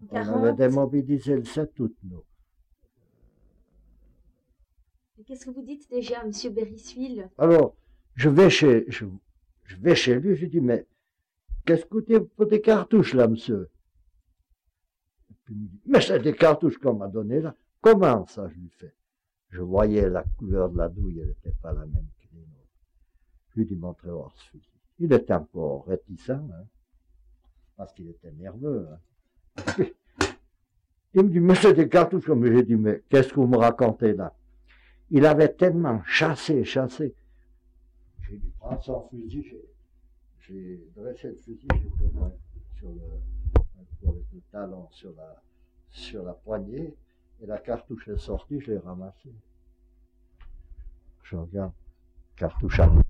On avait 40. démobilisé le 7 août, nous. Et qu'est-ce que vous dites déjà, monsieur Berissuil? Alors, je vais chez lui, je dis, mais qu'est-ce que vous pour des cartouches, là, monsieur? Et puis il me dit, mais c'est des cartouches qu'on m'a données, là. Comment ça, je lui fais? Je voyais la couleur de la douille, elle n'était pas la même que les nôtres. Je lui dis, montrez-moi ce fusil. Il était encore réticent, hein, parce qu'il était nerveux. Hein. Il me dit, mais c'est des cartouches, comme j'ai dit, mais qu'est-ce que vous me racontez là? Il avait tellement chassé. J'ai dit, prends son fusil, j'ai dressé le fusil, j'ai donné avec le talon sur la poignée, et la cartouche est sortie, je l'ai ramassée. Je regarde, cartouche allemande.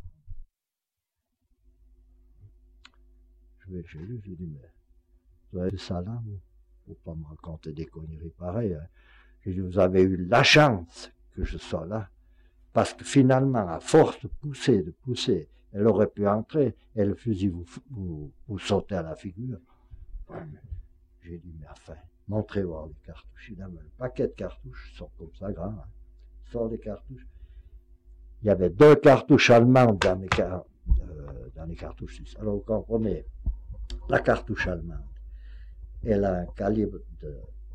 Je vais chez lui, je lui dis, mais vous avez ça là, vous? Faut pas me raconter des conneries pareilles. Hein. Je dis, vous avez eu la chance que je sois là, parce que finalement, à force de pousser, elle aurait pu entrer, et le fusil vous sautez à la figure. Ouais, j'ai dit, mais enfin, montrez-moi les cartouches. Il avait un paquet de cartouches, ils sont comme ça grands. Hein. Il sort des cartouches. Il y avait 2 cartouches allemandes dans les cartouches suisses. Alors vous comprenez, la cartouche allemande, elle a un calibre de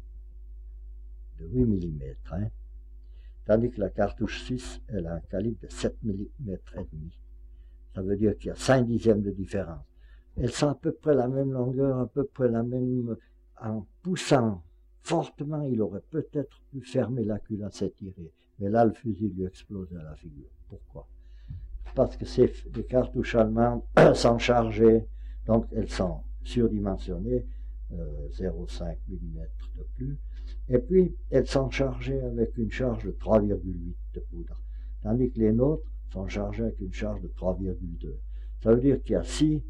8 mm, hein, tandis que la cartouche suisse, elle a un calibre de 7 mm et demi. Ça veut dire qu'il y a 5 dixièmes de différence. Elles sont à peu près la même longueur, à peu près la même. En poussant fortement, il aurait peut-être pu fermer la culotte et tirer. Mais là, le fusil lui explosait à la figure. Pourquoi? Parce que les cartouches allemandes sont chargées, donc elles sont surdimensionnées, 0,5 mm de plus, et puis elles sont chargées avec une charge de 3,8 de poudre, tandis que les nôtres sont chargées avec une charge de 3,2. Ça veut dire qu'il y a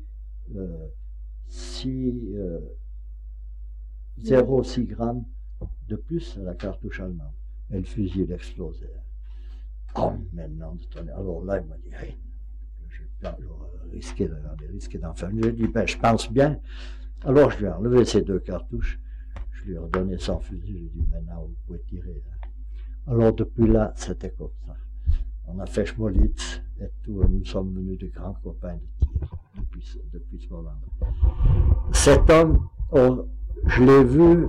0,6 grammes de plus à la cartouche allemande. Et le fusil explosait. Oh, maintenant, alors là, il m'a dit, hey, risqué d'en faire. J'ai dit, ben, je pense bien. Alors, je lui ai enlevé ces 2 cartouches. Je lui ai redonné son fusil. Je lui ai dit, maintenant, vous pouvez tirer. Là. Alors, depuis là, c'était comme ça. On a fait Schmolitz et tout. Et nous sommes venus de grands copains de tir depuis ce moment-là. Cet homme, je l'ai vu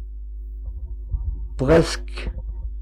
presque.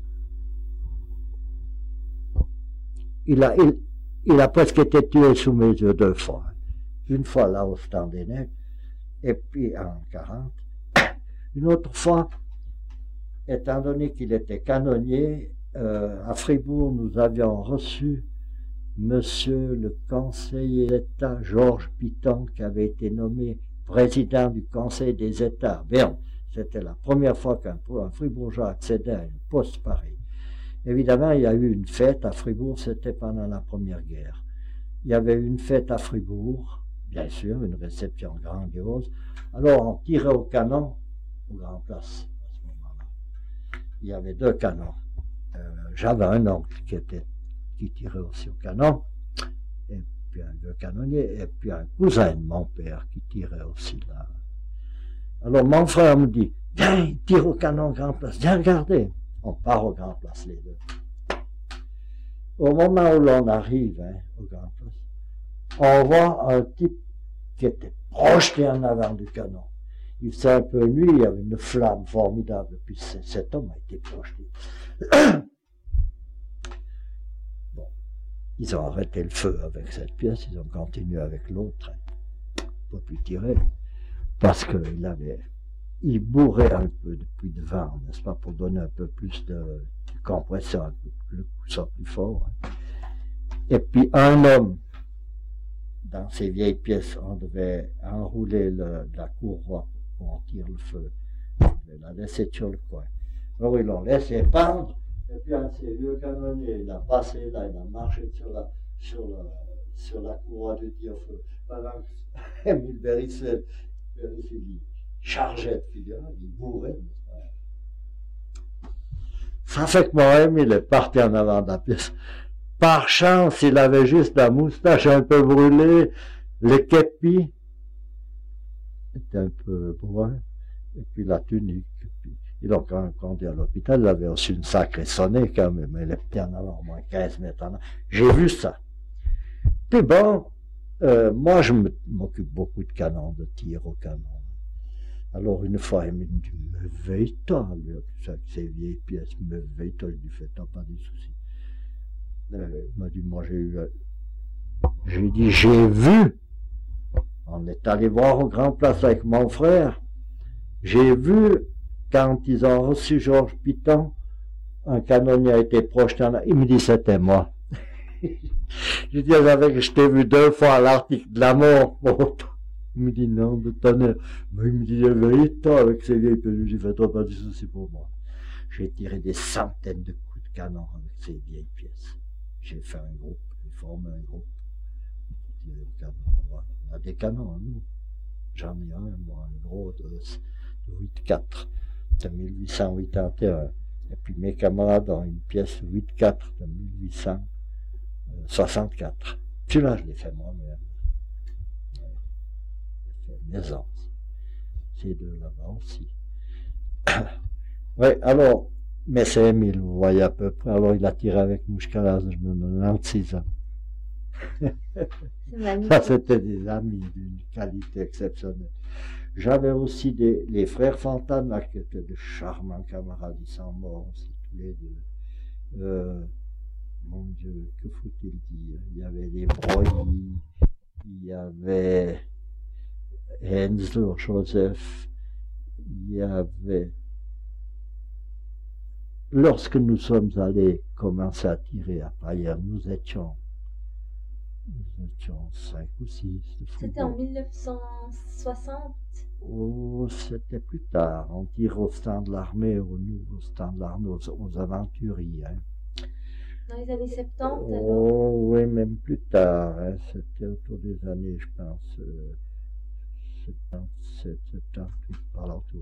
Il a presque été tué sous mes yeux 2 fois. Une fois là au Stand des Nègres, et puis en 40. Une autre fois, étant donné qu'il était canonnier, à Fribourg, nous avions reçu monsieur le conseiller d'État Georges Piton, qui avait été nommé président du Conseil des États. Bien, c'était la première fois qu'un Fribourgeois accédait à une poste pareille. Évidemment, il y a eu une fête à Fribourg, c'était pendant la Première Guerre. Il y avait eu une fête à Fribourg, bien sûr, une réception grandiose. Alors, on tirait au canon, aux Grand Place, à ce moment-là. Il y avait 2 canons. J'avais un oncle qui tirait aussi au canon, et puis un vieux canonnier, et puis un cousin de mon père qui tirait aussi là. Alors, mon frère me dit, viens, tire au canon Grand Place, viens regarder. On part au Grand Place, les 2. Au moment où l'on arrive au Grand Place, on voit un type qui était projeté en avant du canon. Il faisait un peu nuit, il y avait une flamme formidable, puis cet homme a été projeté. Bon, ils ont arrêté le feu avec cette pièce, ils ont continué avec l'autre, pas pu tirer, parce il bourrait un peu de pluie de vent, n'est-ce pas, pour donner un peu plus de compression, le coup soit plus fort. Et puis un homme, dans ces vieilles pièces, on devait enrouler la courroie pour on tire le feu. On devait la laisser sur le coin. Alors ils l'ont laissé pendre, et puis un de ces vieux canonniers, il a passé là, il a marché sur la courroie de tire-feu. Pendant que Émile Berissuil chargeait de figure, il bourrait. Ça fait que moi-même, il est parti en avant de la pièce. Par chance, il avait juste la moustache un peu brûlée, le képi était un peu brun, et puis la tunique. Et donc, quand on est à l'hôpital, il avait aussi une sacrée sonnée quand même. Elle était en avant, au moins 15 mètres en avant. J'ai vu ça. Puis bon, moi, je m'occupe beaucoup de canons, de tir au canon. Alors, une fois, il m'a dit, me veille-toi, avec ces vieilles pièces, me veille-toi. Je lui ai dit, fais-toi pas de soucis. Il m'a dit, moi, j'ai dit, j'ai vu. On est allé voir au Grand Place avec mon frère. J'ai vu, quand ils ont reçu Georges Piton, un canonnier a été projeté en... Il me dit, c'était moi. Je dis, je t'ai vu 2 fois à l'article de la mort. Il me dit, non, de tonnerre. Mais il me dit, veille-toi avec ces vieilles pièces. J'ai fait, toi, pas de soucis pour moi. J'ai tiré des centaines de coups de canon avec ces vieilles pièces. J'ai fait un groupe, j'ai formé un groupe. On a des canons, nous. J'en ai un, moi, un gros de 8-4, de 1881. Et puis mes camarades ont une pièce 8-4 de 1864. Celui-là, je l'ai fait moi-même. J'ai fait maison. Ces deux là-bas aussi. Oui, alors, mais c'est Émile, vous voyez à peu près. Alors, il a tiré avec nous jusqu'à l'âge de 96 ans. Ça, c'était des amis d'une qualité exceptionnelle. J'avais aussi les frères Fontana, qui étaient de charmants camarades, ils sont morts aussi, tous les deux. Mon Dieu, que faut-il dire? Il y avait les Broglie, il y avait Hensler, Joseph, il y avait... Lorsque nous sommes allés commencer à tirer à Payerne, nous étions 5 ou 6. C'était en 1960? Oh, c'était plus tard. On tire au stand de l'armée, au stand de l'armée, aux aventuriers. Hein. Dans les années 70, alors? Oh, oui, même plus tard. Hein. C'était autour des années, je pense, 77, 78, par là autour.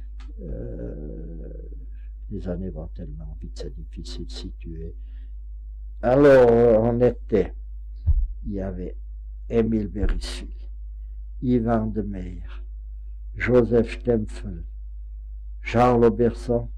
Les années vont tellement vite, c'est difficile de situer. Alors, il y avait Émile Bérissuil, Yvan de Meyer, Joseph Stempfel, Charles Auberson,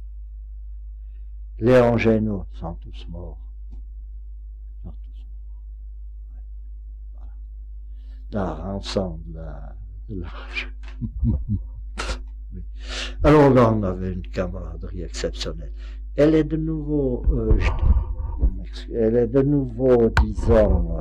Léon Génaud, sont tous morts. Sont tous morts. Voilà. La rançon de l'âge. Oui. Alors là, on avait une camaraderie exceptionnelle. Elle est de nouveau, disons,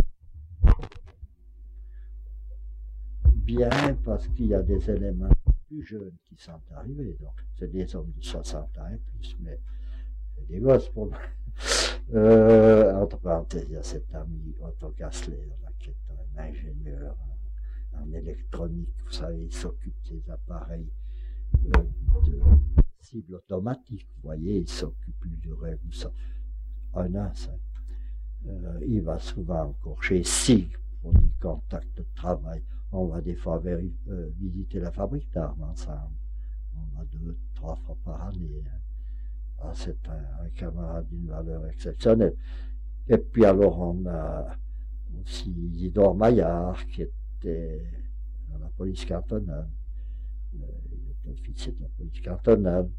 bien parce qu'il y a des éléments plus jeunes qui sont arrivés. Donc, c'est des hommes de 60 ans et plus, mais c'est des gosses pour moi. Entre parenthèses, il y a cet ami Otto Gassler, là, qui est un ingénieur en électronique. Vous savez, il s'occupe des appareils de cible automatique. Vous voyez, il s'occupe du rêve. Un an, ça. Il va souvent encore chez SIG pour des contacts de travail. On va des fois visiter la fabrique d'armes ensemble. On va 2-3 fois par année. Ah, c'est un camarade d'une valeur exceptionnelle. Et puis alors on a aussi Isidore Maillard qui était dans la police cantonale. Il était officier de la police cantonale.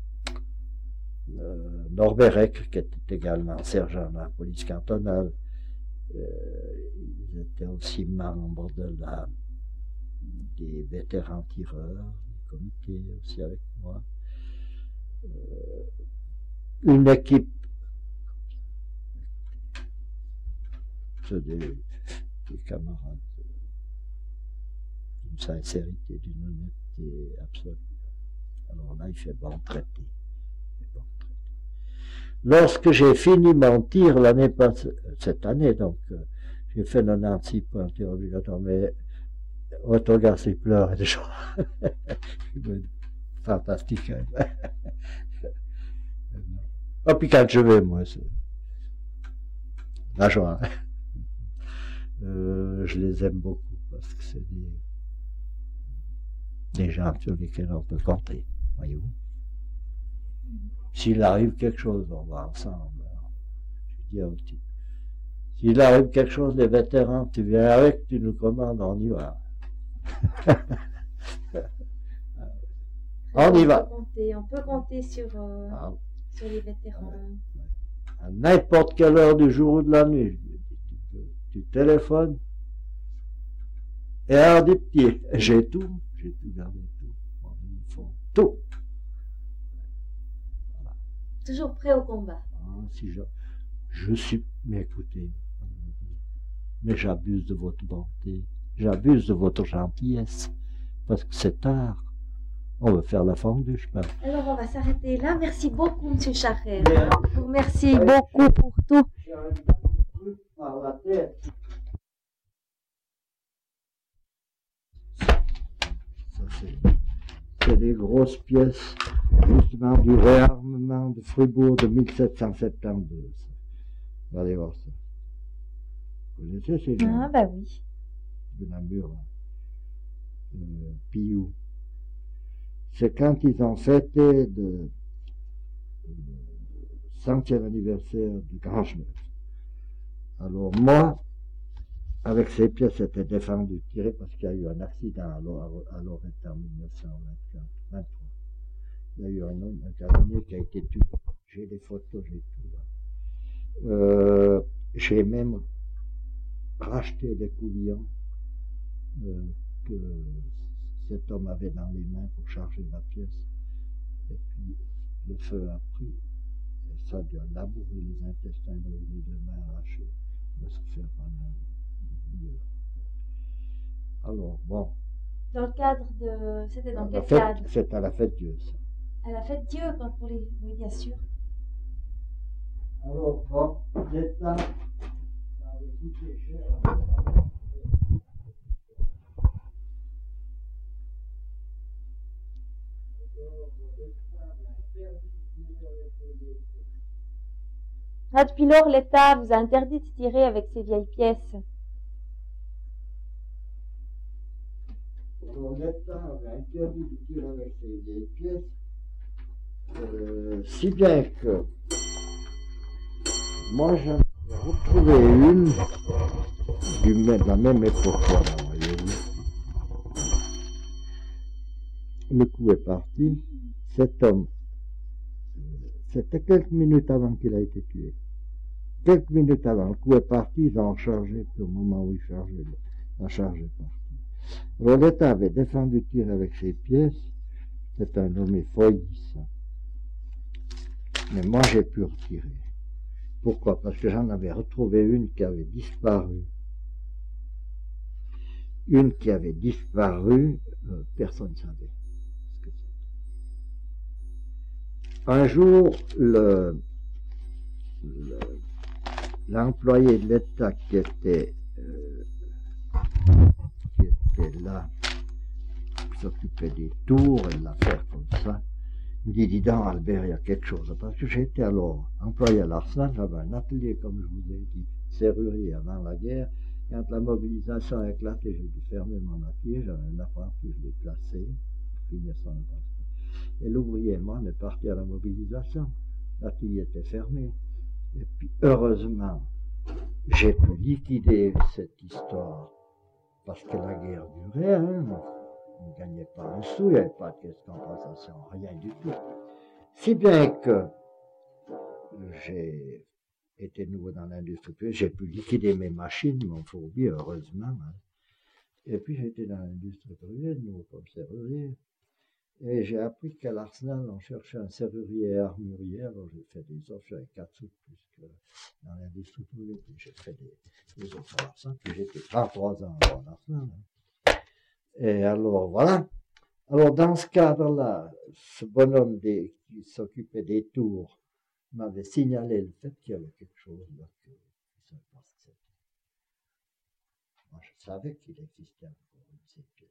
Norbert Eck qui était également sergent dans la police cantonale. Il était aussi membre des vétérans tireurs, du comité aussi avec moi. Une équipe des camarades d'une sincérité, d'une honnêteté absolue. Alors là, il fait bon traité. Lorsque j'ai fini mon tir l'année passée, cette année, donc, j'ai fait 96 points de tir obligatoire, mais Otto Gassler pleure déjà. Fantastique. Hein? Ah, puis quand je vais, moi, c'est la joie. Je les aime beaucoup parce que c'est des gens sur lesquels on peut compter, voyez-vous. S'il arrive quelque chose, on va ensemble. Je dis aussi. S'il arrive quelque chose, les vétérans, tu viens avec, tu nous commandes, on y va. On y va. On peut compter sur Ah, les vétérans. à n'importe quelle heure du jour ou de la nuit, tu téléphones. Et alors des petits, j'ai tout gardé, tout, mon uniforme, tout. Voilà. Toujours prêt au combat. Ah, si je suis, mais écoutez, mais j'abuse de votre bonté, j'abuse de votre gentillesse, parce que c'est tard. On va faire la forme du chemin. Alors on va s'arrêter là. Merci beaucoup, Monsieur Charret. Bien. Je vous remercie beaucoup pour tout. J'arrive pas un truc par la tête. Ça, c'est des grosses pièces, justement, du réarmement de Fribourg de 1772. Vous allez voir ça. Vous connaissez ces gens? Ah, bah oui. De Namur, Piou. C'est quand ils ont fêté le 100e anniversaire du Grand Chemin. Alors moi, avec ces pièces, c'était défendu de tirer parce qu'il y a eu un accident à Lorette en 1923. Il y a eu un homme, un carabinier qui a été tué. J'ai des photos, j'ai tout là. J'ai même racheté des couvillons que cet homme avait dans les mains pour charger la pièce. Et puis le feu a pris. Et ça a dû labourer les intestins, les deux mains arrachées, de se faire pendant une heure. Alors, bon. Dans le cadre de... C'était dans quel fête, cadre? C'est à la fête Dieu, ça. À la fête Dieu, quand pour les... Oui, bien sûr. Alors, bon, l'État, ça avait coûté cher. Ah, depuis lors, l'État vous a interdit de tirer avec ces vieilles pièces. L'État avait interdit de tirer avec ces vieilles pièces, si bien que moi j'en ai retrouvé une de la même époque, voilà, voyez-vous. Le coup est parti. Cet homme, c'était quelques minutes avant qu'il a été tué. Quelques minutes avant, le coup est parti, ils ont rechargé, puis au moment où il chargeait, la charge est partie. Alors l'État avait défendu de tirer avec ses pièces, c'est un nommé Foïs. Mais moi j'ai pu retirer. Pourquoi? Parce que j'en avais retrouvé une qui avait disparu. Une qui avait disparu, personne ne savait ce que c'était. Un jour, l'employé de l'État qui était là, qui s'occupait des tours et de l'affaire comme ça, me dit, dis donc Albert, il y a quelque chose. Parce que j'étais alors employé à l'Arsenal, j'avais un atelier, comme je vous ai dit, serrurier avant la guerre. Quand la mobilisation a éclaté, j'ai dû fermer mon atelier, j'avais un apprenti, je l'ai placé, pour finir son apprentissage. Et l'ouvrier et moi, on est partis à la mobilisation. L'atelier était fermé. Et puis, heureusement, j'ai pu liquider cette histoire, parce que la guerre durait, hein. On ne gagnait pas un sou, il n'y avait pas de caisse de compensation, rien du tout. Si bien que j'ai été nouveau dans l'industrie, j'ai pu liquider mes machines, mon fourbi, heureusement. Hein. Et puis j'ai été dans l'industrie privée, de nouveau comme serrurier. Et j'ai appris qu'à l'Arsenal, on cherchait un serrurier et armurier. Alors j'ai fait des offres, j'avais 4 sous de plus que dans l'industrie privée. Puis j'ai fait des offres à l'Arsenal. Puis j'ai été 33 ans à l'Arsenal. Hein. Et alors voilà. Alors dans ce cadre-là, ce bonhomme qui s'occupait des tours m'avait signalé le fait qu'il y avait quelque chose là que je ne savais pas ce que c'était. Moi je savais qu'il existait encore une de ces pièces.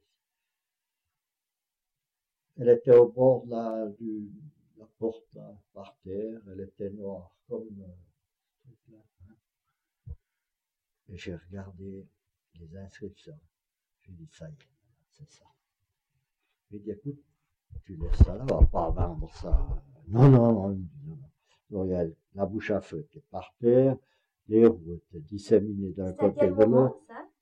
Elle était au bord de la porte là, par terre, elle était noire comme ce truc-là. Hein. Et j'ai regardé les inscriptions. J'ai dit ça y est, c'est ça. J'ai dit écoute, tu laisses ça là, on va pas vendre ça. Non. Alors, il y a la bouche à feu était par terre, les roues étaient disséminées d'un côté et de l'autre.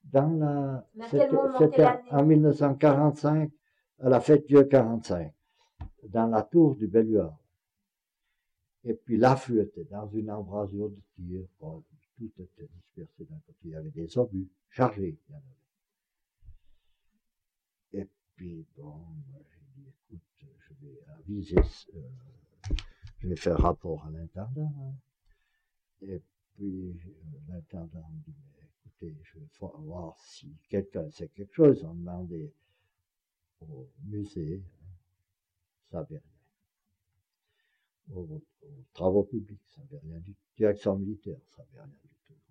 C'était en 1945, à la fête Dieu 45. dans la tour du Belluard. Et puis la feu était dans une embrasure de tir. Bon, tout était dispersé d'un côté. Il y avait des obus chargés. Il y en avait. Et puis, bon, j'ai dit, écoute, je vais aviser, je vais faire rapport à l'intendant. Hein. Et puis, l'intendant me dit, mais écoutez, je vais voir si quelqu'un sait quelque chose. On demandait au musée, ça n'avait rien. Aux travaux publics, ça n'avait rien du tout. Direction militaire, ça n'avait rien du tout.